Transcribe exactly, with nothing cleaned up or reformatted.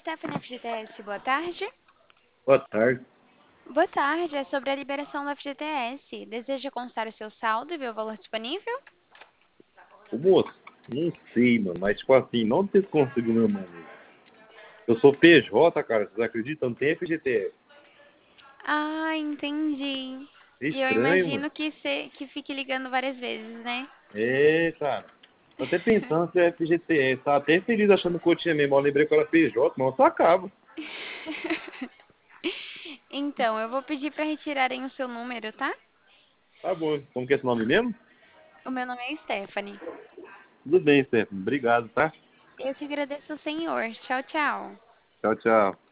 Stephanie F G T S, boa tarde. Boa tarde. Boa tarde, é sobre a liberação do F G T S. Deseja constar o seu saldo e ver o valor disponível? Ô, moço, não sei, mano, mas tipo assim, não sei se consigo meu nome. Eu sou P J, cara, vocês acreditam? Não tem F G T S. Ah, entendi. É E eu estranho, mano. imagino que, se, que fique ligando várias vezes, né? É, cara. Tô até pensando se é F G T S. Tava até feliz achando que eu tinha mesmo. Eu lembrei que era P J, mas eu só acaba. Então, eu vou pedir para retirarem o seu número, tá? Tá bom. Como que é esse nome mesmo? O meu nome é Stephanie. Tudo bem, Stephanie. Obrigado, tá? Eu que agradeço ao senhor. Tchau, tchau. Tchau, tchau.